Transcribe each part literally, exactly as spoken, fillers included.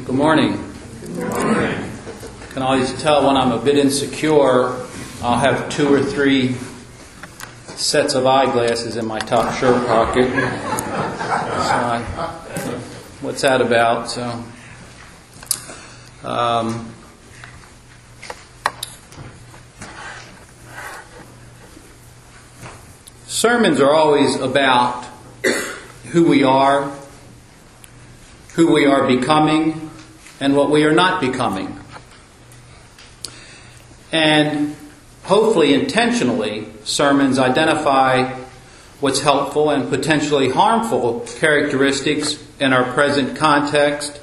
Good morning. Good morning. Can always tell when I'm a bit insecure. I'll have two or three sets of eyeglasses in my top shirt pocket. So I, what's that about? So, um, sermons are always about who we are, who we are becoming, and what we are not becoming. And hopefully intentionally, sermons identify what's helpful and potentially harmful characteristics in our present context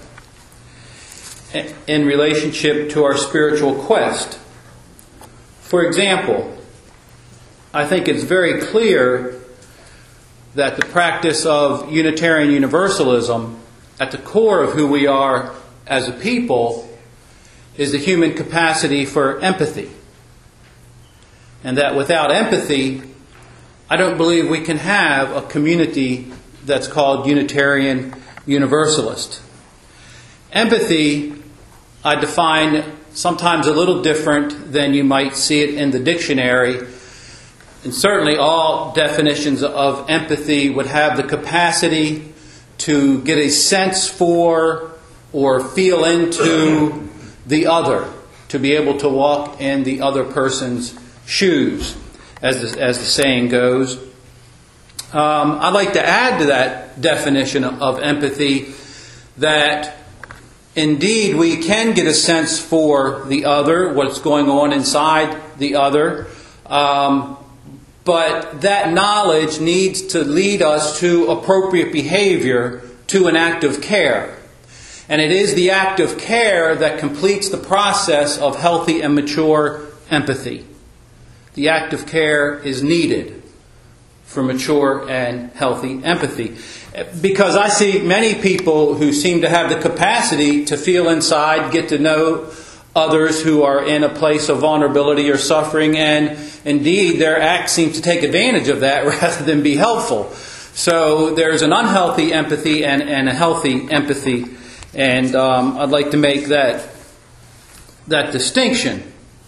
in relationship to our spiritual quest. For example, I think it's very clear that the practice of Unitarian Universalism, at the core of who we are as a people, is the human capacity for empathy. And that without empathy, I don't believe we can have a community that's called Unitarian Universalist. Empathy, I define sometimes a little different than you might see it in the dictionary. And certainly all definitions of empathy would have the capacity to get a sense for or feel into the other, to be able to walk in the other person's shoes, as the, as the saying goes. Um, I'd like to add to that definition of empathy that indeed we can get a sense for the other, what's going on inside the other, um, but that knowledge needs to lead us to appropriate behavior, to an act of care. And it is the act of care that completes the process of healthy and mature empathy. The act of care is needed for mature and healthy empathy. Because I see many people who seem to have the capacity to feel inside, get to know others who are in a place of vulnerability or suffering, and indeed their act seems to take advantage of that rather than be helpful. So there's an unhealthy empathy and, and a healthy empathy. And um, I'd like to make that that distinction.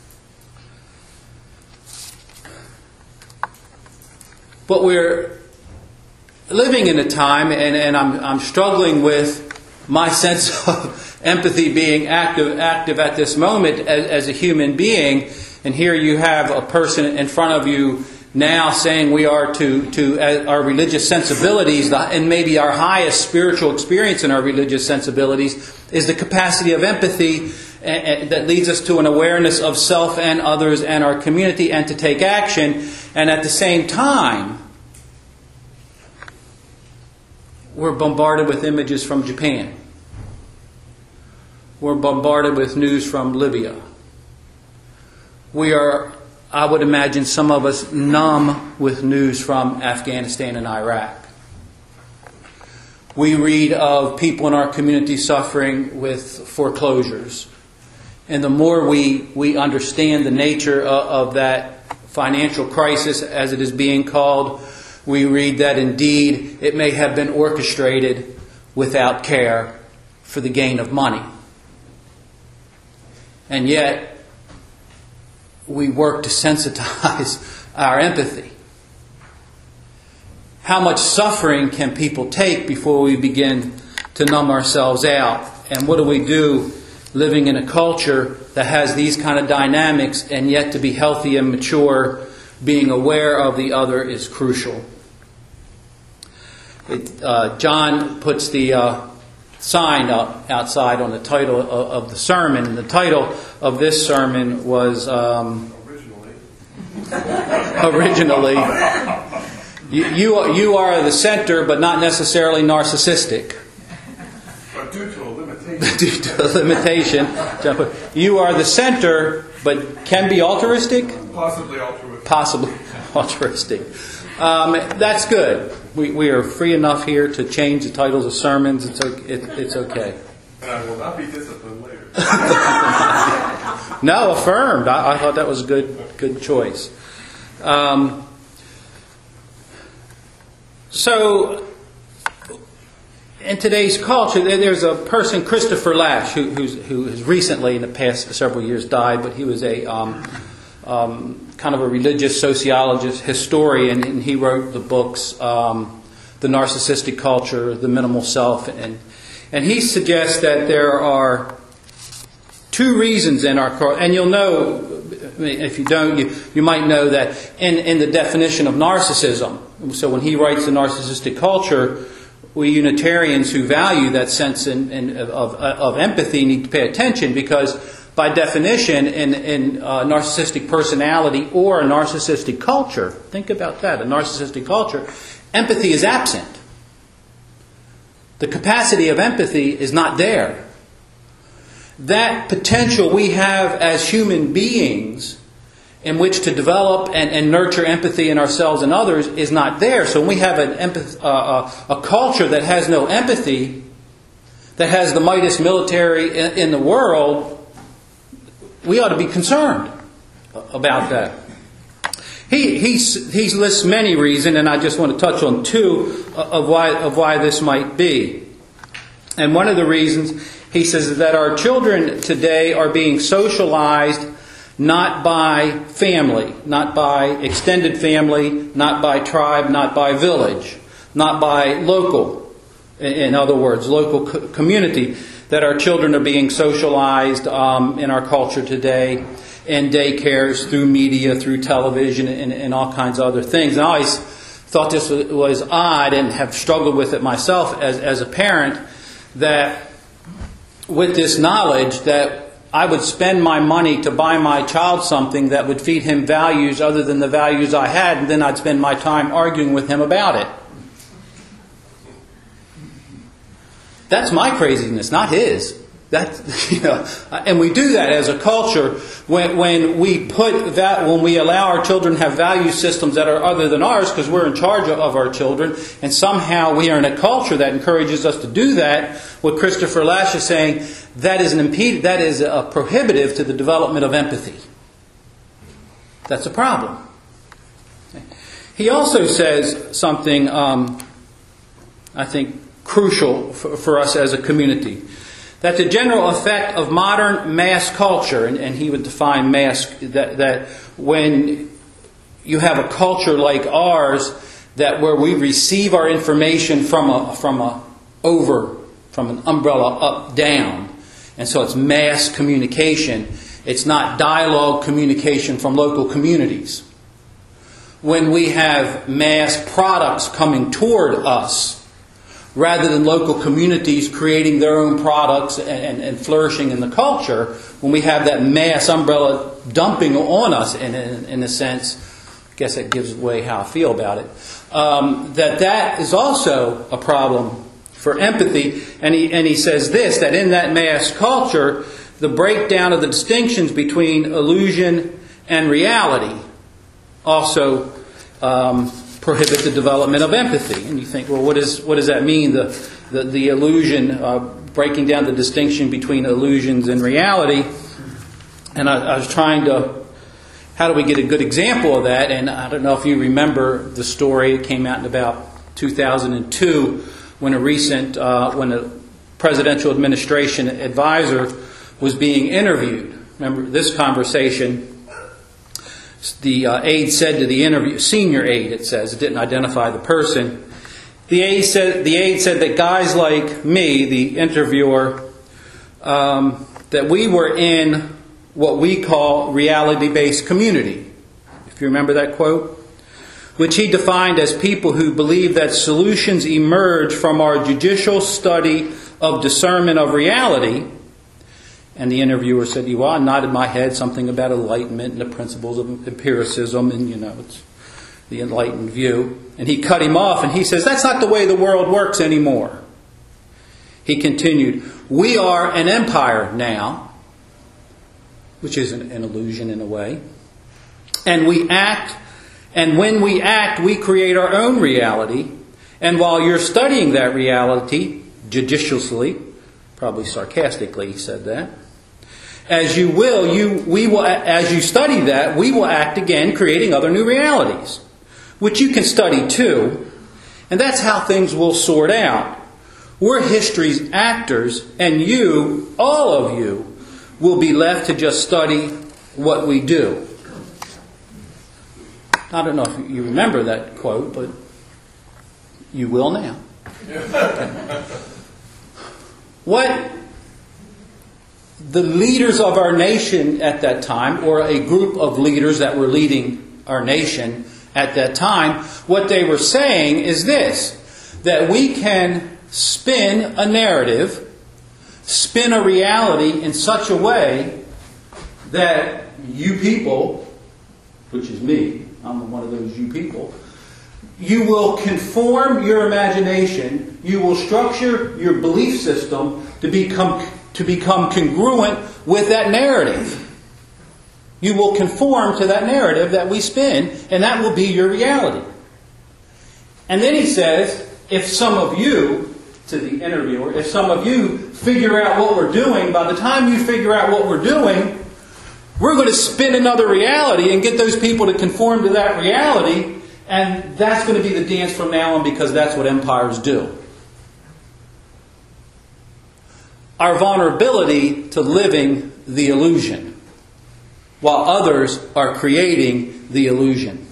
But we're living in a time, and, and I'm, I'm struggling with my sense of empathy being active, active at this moment as, as a human being. And here you have a person in front of you now saying we are to, to uh, our religious sensibilities, and maybe our highest spiritual experience in our religious sensibilities is the capacity of empathy uh, that leads us to an awareness of self and others and our community, and to take action. And at the same time, we're bombarded with images from Japan. We're bombarded with news from Libya. We are, I would imagine, some of us numb with news from Afghanistan and Iraq. We read of people in our community suffering with foreclosures. And the more we, we understand the nature of, of that financial crisis, as it is being called, we read that indeed it may have been orchestrated without care for the gain of money. And yet, we work to sensitize our empathy. How much suffering can people take before we begin to numb ourselves out? And what do we do living in a culture that has these kind of dynamics, and yet to be healthy and mature, being aware of the other is crucial. It, uh, John puts the uh, sign up outside on the title of, of the sermon. And the title of this sermon was um, Originally. Originally, you, you, you are the center, but not necessarily narcissistic. But due to a limitation. Due to a limitation. You are the center, but can be altruistic? Possibly altruistic. Possibly altruistic. Um, that's good. We, we are free enough here to change the titles of sermons. It's okay. It, it's okay. And I will not be disciplined later. No, affirmed. I, I thought that was a good, good choice. Um, so, in today's culture, there's a person, Christopher Lasch, who, who's, who has recently, in the past several years, died, but he was a um, um, kind of a religious sociologist, historian, and he wrote the books, um, The Narcissistic Culture, The Minimal Self, and and he suggests that there are two reasons in our culture, and you'll know, if you don't, you, you might know that in, in the definition of narcissism, so when he writes The Narcissistic Culture, we Unitarians who value that sense in, in, of, of empathy need to pay attention, because by definition, in, in uh, narcissistic personality or a narcissistic culture, think about that, a narcissistic culture, empathy is absent. The capacity of empathy is not there. That potential we have as human beings in which to develop and, and nurture empathy in ourselves and others is not there. So when we have an empath, uh, a, a culture that has no empathy, that has the mightiest military in, in the world, we ought to be concerned about that. He, he, he lists many reasons, and I just want to touch on two of why, of why this might be. And one of the reasons, he says, is that our children today are being socialized not by family, not by extended family, not by tribe, not by village, not by local, in other words, local co- community, that our children are being socialized um, in our culture today in daycares, through media, through television, and, and all kinds of other things. And I always thought this was, was odd and have struggled with it myself as, as a parent, that with this knowledge that I would spend my money to buy my child something that would feed him values other than the values I had, and then I'd spend my time arguing with him about it. That's my craziness, not his. That, you know, and we do that as a culture when, when we put that, when we allow our children to have value systems that are other than ours, because we're in charge of our children, and somehow we are in a culture that encourages us to do that. What Christopher Lasch is saying, that is an impede, that is a prohibitive to the development of empathy. That's a problem. He also says something, um, I think, crucial for, for us as a community. That the general effect of modern mass culture, and, and he would define mass, that, that when you have a culture like ours, that where we receive our information from a from a over, from an umbrella up down, and so it's mass communication. It's not dialogue communication from local communities. When we have mass products coming toward us, rather than local communities creating their own products and, and, and flourishing in the culture, when we have that mass umbrella dumping on us, in, in, in a sense, I guess that gives away how I feel about it, um, that that is also a problem for empathy. And he, and he says this, that in that mass culture, the breakdown of the distinctions between illusion and reality also um, prohibit the development of empathy. And you think, well, what is what does that mean? The the, the illusion, uh, breaking down the distinction between illusions and reality. And I, I was trying to, how do we get a good example of that? And I don't know if you remember the story. It came out in about two thousand two when a recent, uh, when a presidential administration advisor was being interviewed. Remember this conversation? The uh, aide said to the interview, senior aide, it says, it didn't identify the person. The aide said, the aide said that guys like me, the interviewer, um, that we were in what we call reality-based community. If you remember that quote, which he defined as people who believe that solutions emerge from our judicial study of discernment of reality. And the interviewer said, well, I nodded my head, something about enlightenment and the principles of empiricism, and, you know, it's the enlightened view. And he cut him off, and he says, that's not the way the world works anymore. He continued, we are an empire now, which is an, an illusion in a way. And we act, and when we act, we create our own reality. And while you're studying that reality, judiciously, probably sarcastically he said that, as you will, you we will as you study that, we will act again, creating other new realities, which you can study too, and that's how things will sort out. We're history's actors, and you, all of you, will be left to just study what we do. I don't know if you remember that quote, but you will now. Okay. What the leaders of our nation at that time, or a group of leaders that were leading our nation at that time, what they were saying is this, that we can spin a narrative, spin a reality in such a way that you people, which is me, I'm one of those you people, you will conform your imagination, you will structure your belief system to become to become congruent with that narrative. You will conform to that narrative that we spin, and that will be your reality. And then he says, if some of you, to the interviewer, if some of you figure out what we're doing, by the time you figure out what we're doing, we're going to spin another reality and get those people to conform to that reality, and that's going to be the dance from now on, because that's what empires do. Our vulnerability to living the illusion, while others are creating the illusion.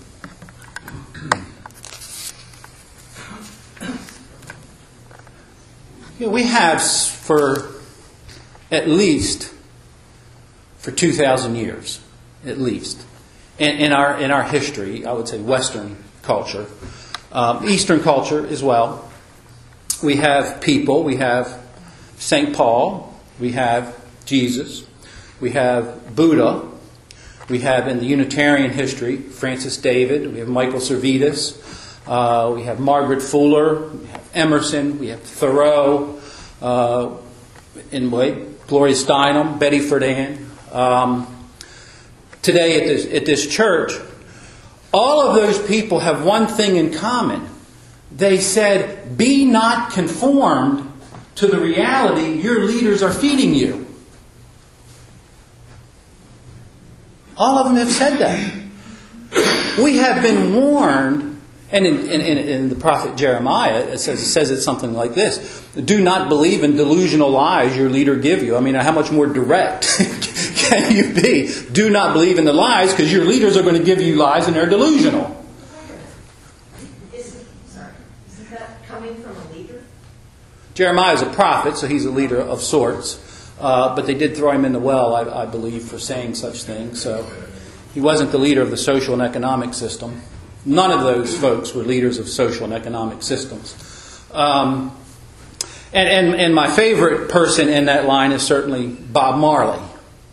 You know, we have for at least for two thousand years, at least, in, in our in our history, I would say Western culture, um, Eastern culture as well. We have people, we have Saint Paul, we have Jesus, we have Buddha, we have in the Unitarian history Francis David, we have Michael Servetus, uh, we have Margaret Fuller, we have Emerson, we have Thoreau, uh, in way, Gloria Steinem, Betty Friedan. Um, today at this, at this church, all of those people have one thing in common. They said, be not conformed to the reality your leaders are feeding you. All of them have said that. We have been warned, and in, in, in the prophet Jeremiah, it says, it says it something like this. Do not believe in delusional lies your leader give you. I mean, how much more direct can you be? Do not believe in the lies, because your leaders are going to give you lies and they're delusional. Is, sorry, is that coming from a leader? Jeremiah is a prophet, so he's a leader of sorts. Uh, but they did throw him in the well, I, I believe, for saying such things. So he wasn't the leader of the social and economic system. None of those folks were leaders of social and economic systems. Um, and, and, and my favorite person in that line is certainly Bob Marley.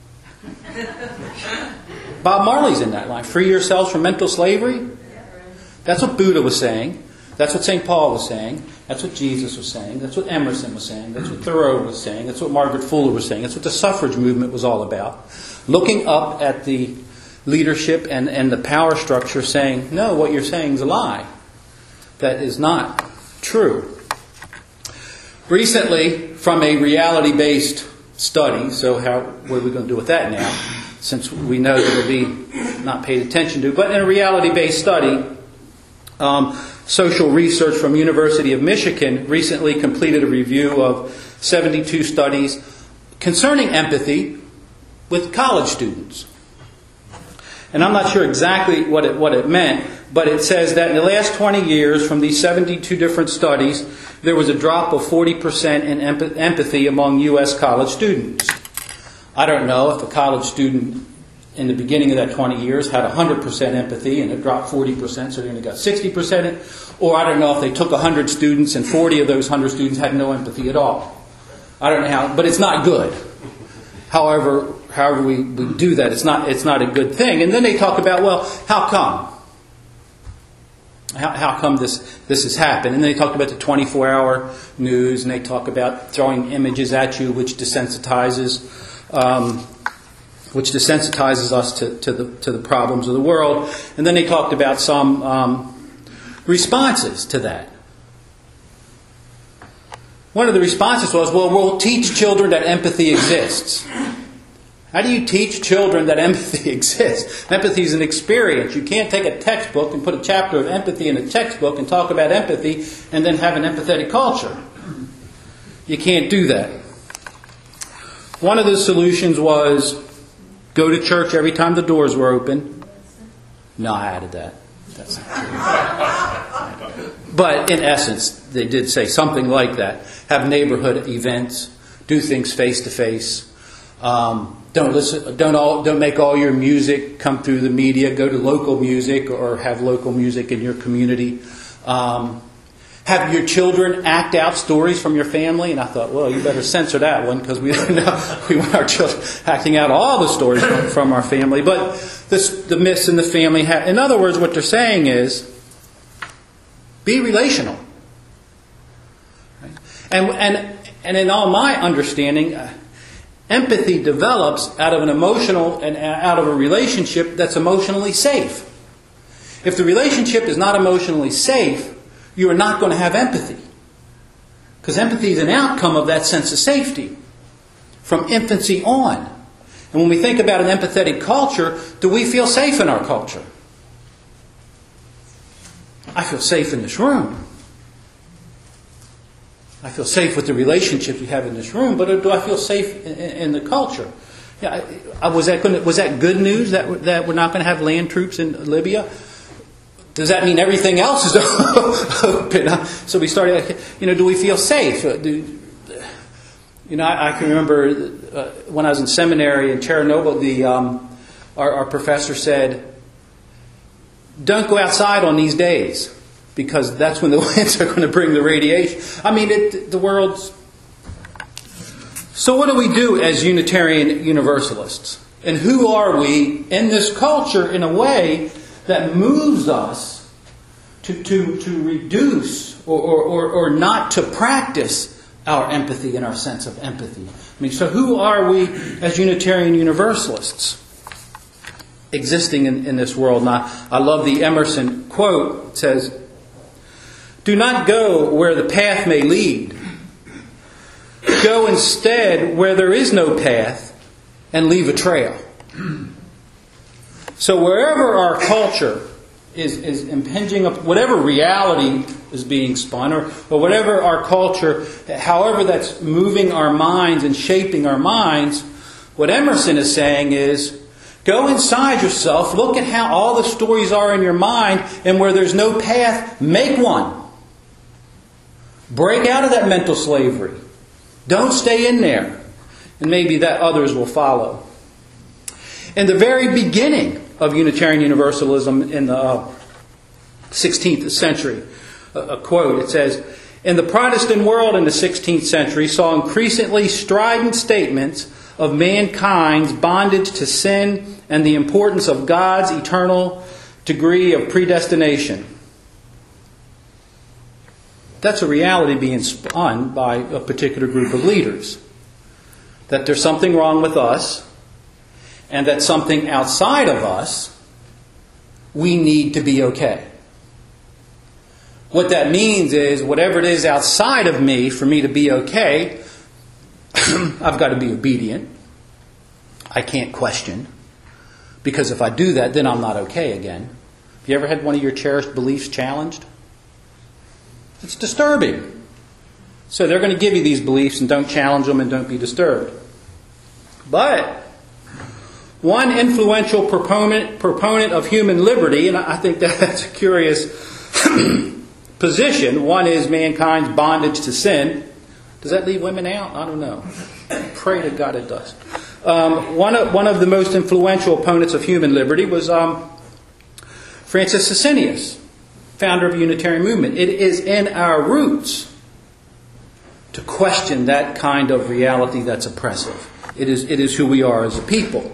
Bob Marley's in that line. Free yourselves from mental slavery. That's what Buddha was saying. That's what Saint Paul was saying. That's what Jesus was saying. That's what Emerson was saying. That's what Thoreau was saying. That's what Margaret Fuller was saying. That's what the suffrage movement was all about. Looking up at the leadership and, and the power structure saying, no, what you're saying is a lie. That is not true. Recently, from a reality-based study, so how what are we going to do with that now? Since we know that it'll be not paid attention to. But in a reality-based study, um, Social Research from University of Michigan recently completed a review of seventy-two studies concerning empathy with college students. And I'm not sure exactly what it, what it meant, but it says that in the last twenty years, from these seventy-two different studies, there was a drop of forty percent in empathy among U S college students. I don't know if a college student in the beginning of that twenty years had one hundred percent empathy and it dropped forty percent, so they only got sixty percent. Or I don't know if they took one hundred students and forty of those one hundred students had no empathy at all. I don't know how, but it's not good. However, however we, we do that, it's not it's not a good thing. And then they talk about, well, how come? How, how come this, this has happened? And then they talk about the twenty-four hour news, and they talk about throwing images at you which desensitizes um, which desensitizes us to, to the to the problems of the world. And then they talked about some um, responses to that. One of the responses was, well, we'll teach children that empathy exists. How do you teach children that empathy exists? Empathy is an experience. You can't take a textbook and put a chapter of empathy in a textbook and talk about empathy and then have an empathetic culture. You can't do that. One of the solutions was go to church every time the doors were open. No, I added that. That's not true. But in essence, they did say something like that. Have neighborhood events. Do things face to face. Um, don't listen. Don't all. Don't make all your music come through the media. Go to local music or have local music in your community. Um, have your children act out stories from your family. And I thought, well, you better censor that one because we don't know we want our children acting out all the stories from, from our family. But this, the myths in the family. Have, in other words, what they're saying is, be relational. Right? And and and in all my understanding. Uh, Empathy develops out of an emotional and out of a relationship that's emotionally safe. If the relationship is not emotionally safe, you are not going to have empathy. Because empathy is an outcome of that sense of safety from infancy on. And when we think about an empathetic culture, do we feel safe in our culture? I feel safe in this room. I feel safe with the relationships we have in this room, but do I feel safe in, in the culture? Yeah, I, was that gonna, was that good news that that we're not going to have land troops in Libya? Does that mean everything else is open? So we started. You know, do we feel safe? Do, you know, I, I can remember uh, when I was in seminary in Chernobyl, the um, our, our professor said, "Don't go outside on these days." Because that's when the winds are going to bring the radiation. I mean, it, the world's... So what do we do as Unitarian Universalists? And who are we in this culture in a way that moves us to, to, to reduce or, or, or, or not to practice our empathy and our sense of empathy? I mean, so who are we as Unitarian Universalists existing in, in this world? Now, I love the Emerson quote. It says, "Do not go where the path may lead. Go instead where there is no path and leave a trail." So wherever our culture is, is impinging up, whatever reality is being spun, or, or whatever our culture, however that's moving our minds and shaping our minds, what Emerson is saying is, go inside yourself, look at how all the stories are in your mind, and where there's no path, make one. Break out of that mental slavery. Don't stay in there. And maybe that others will follow. In the very beginning of Unitarian Universalism in the uh, sixteenth century, a, a quote, it says, "In the Protestant world in the sixteenth century saw increasingly strident statements of mankind's bondage to sin and the importance of God's eternal degree of predestination." That's a reality being spun by a particular group of leaders. That there's something wrong with us, and that something outside of us, we need to be okay. What that means is, whatever it is outside of me, for me to be okay, I've got to be obedient. I can't question. Because if I do that, then I'm not okay again. Have you ever had one of your cherished beliefs challenged? It's disturbing. So they're going to give you these beliefs and don't challenge them and don't be disturbed. But one influential proponent proponent of human liberty, and I think that's a curious position. One is mankind's bondage to sin. Does that leave women out? I don't know. Pray to God it does. Um, one, of, one of the most influential opponents of human liberty was um, Francis Socinius, founder of the Unitarian movement. It is in our roots to question that kind of reality that's oppressive. It is, it is who we are as a people.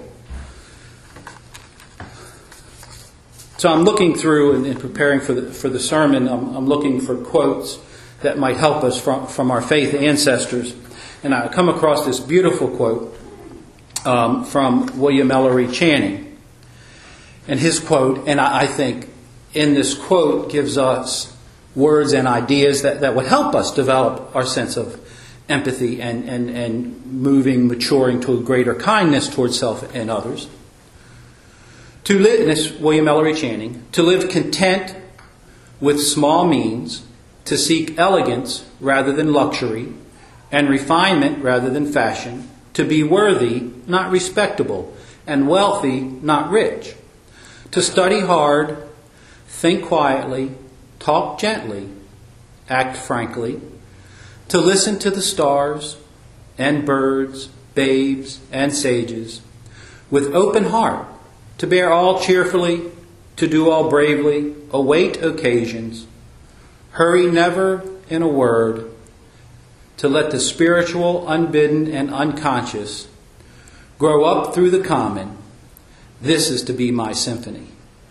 So I'm looking through and, and preparing for the, for the sermon, I'm, I'm looking for quotes that might help us from, from our faith ancestors. And I come across this beautiful quote um, from William Ellery Channing. And his quote, and I, I think in this quote gives us words and ideas that, that would help us develop our sense of empathy and, and, and moving, maturing to a greater kindness towards self and others. To live, and this is William Ellery Channing, to live content with small means, to seek elegance rather than luxury, and refinement rather than fashion, to be worthy, not respectable, and wealthy, not rich, to study hard, think quietly, talk gently, act frankly, to listen to the stars and birds, babes and sages, with open heart, to bear all cheerfully, to do all bravely, await occasions, hurry never in a word, to let the spiritual, unbidden, and unconscious grow up through the common. This is to be my symphony.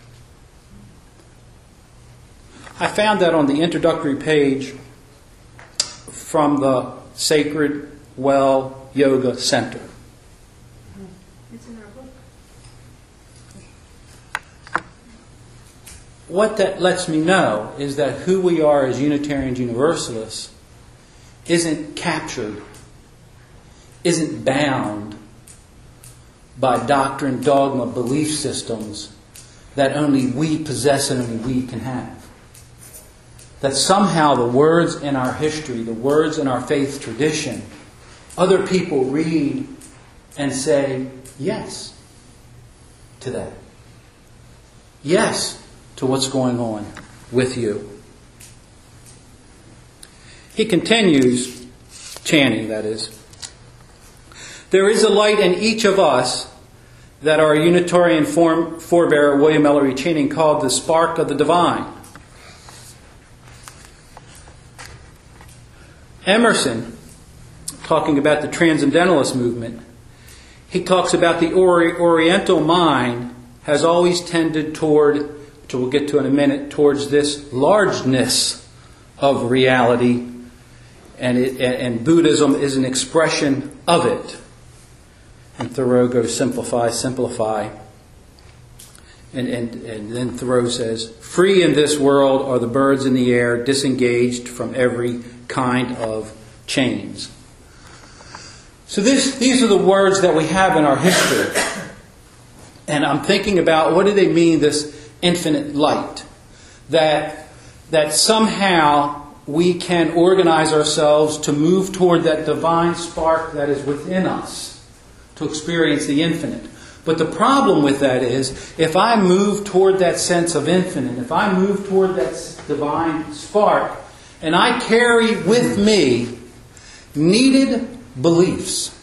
I found that on the introductory page from the Sacred Well Yoga Center. It's in our book. What that lets me know is that who we are as Unitarians Universalists isn't captured, isn't bound by doctrine, dogma, belief systems that only we possess and only we can have. That somehow the words in our history, the words in our faith tradition, other people read and say yes to that. Yes to what's going on with you. He continues, Channing, that is. There is a light in each of us that our Unitarian form, forebear William Ellery Channing called the spark of the divine. Emerson, talking about the Transcendentalist movement, he talks about the ori- Oriental mind has always tended toward, which we'll get to in a minute, towards this largeness of reality, and, it, and Buddhism is an expression of it. And Thoreau goes simplify, simplify. And, and, and then Thoreau says, free in this world are the birds in the air, disengaged from every kind of chains. So this, these are the words that we have in our history. And I'm thinking about, what do they mean, this infinite light? That, that somehow we can organize ourselves to move toward that divine spark that is within us, to experience the infinite. But the problem with that is, if I move toward that sense of infinite, if I move toward that divine spark, and I carry with me needed beliefs,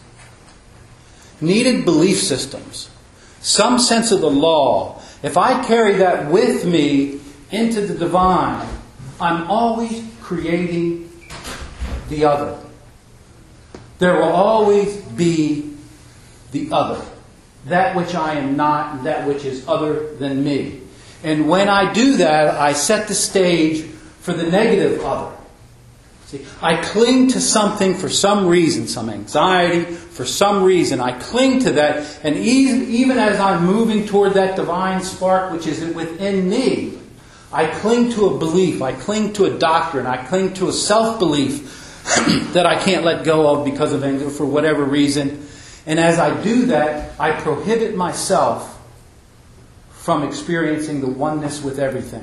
needed belief systems, some sense of the law, if I carry that with me into the divine, I'm always creating the other. There will always be the other. That which I am not, and that which is other than me. And when I do that, I set the stage for the negative other. See, I cling to something for some reason, some anxiety, for some reason. I cling to that, and even, even as I'm moving toward that divine spark which is within me, I cling to a belief, I cling to a doctrine, I cling to a self-belief that I can't let go of because of anger for whatever reason. And as I do that, I prohibit myself from experiencing the oneness with everything.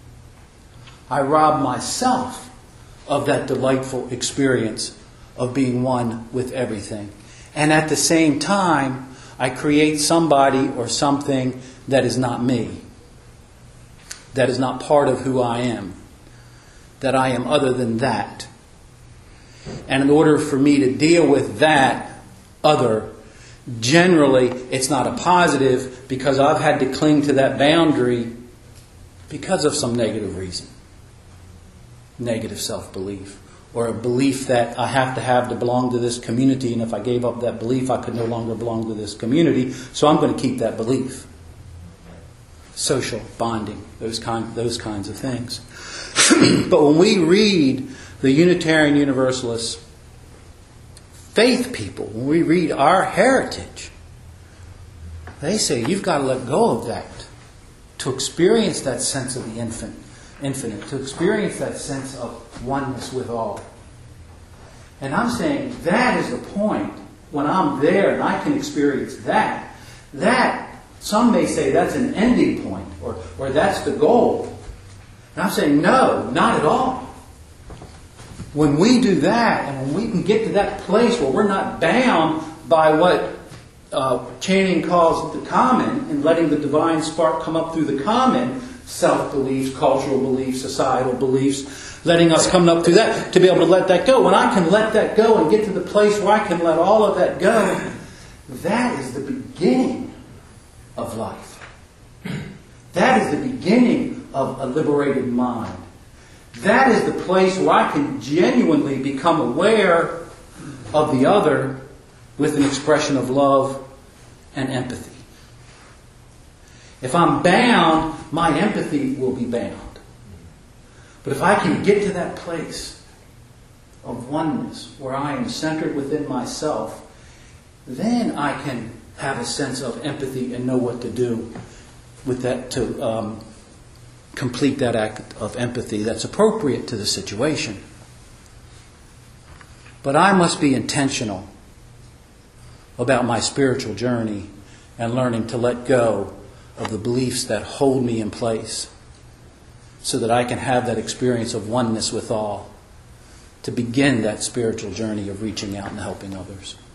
I rob myself of that delightful experience of being one with everything. And at the same time, I create somebody or something that is not me, that is not part of who I am, that I am other than that. And in order for me to deal with that other, generally it's not a positive, because I've had to cling to that boundary because of some negative reason. Negative self-belief, or a belief that I have to have to belong to this community, and if I gave up that belief I could no longer belong to this community, so I'm going to keep that belief. Social bonding, those kind, those kinds of things. But when we read the Unitarian Universalist faith people, when we read our heritage, they say you've got to let go of that to experience that sense of the infinite, infinite, to experience that sense of oneness with all. And I'm saying that is the point. When I'm there and I can experience that, that, some may say that's an ending point, or, or that's the goal. And I'm saying no, not at all. When we do that, and when we can get to that place where we're not bound by what uh, Channing calls the common, and letting the divine spark come up through the common, self-beliefs, cultural beliefs, societal beliefs, letting us come up through that, to be able to let that go. When I can let that go and get to the place where I can let all of that go, that is the beginning of life. That is the beginning of a liberated mind. That is the place where I can genuinely become aware of the other with an expression of love and empathy. If I'm bound, my empathy will be bound. But if I can get to that place of oneness where I am centered within myself, then I can have a sense of empathy and know what to do with that to um, complete that act of empathy that's appropriate to the situation. But I must be intentional about my spiritual journey and learning to let go of the beliefs that hold me in place so that I can have that experience of oneness with all to begin that spiritual journey of reaching out and helping others.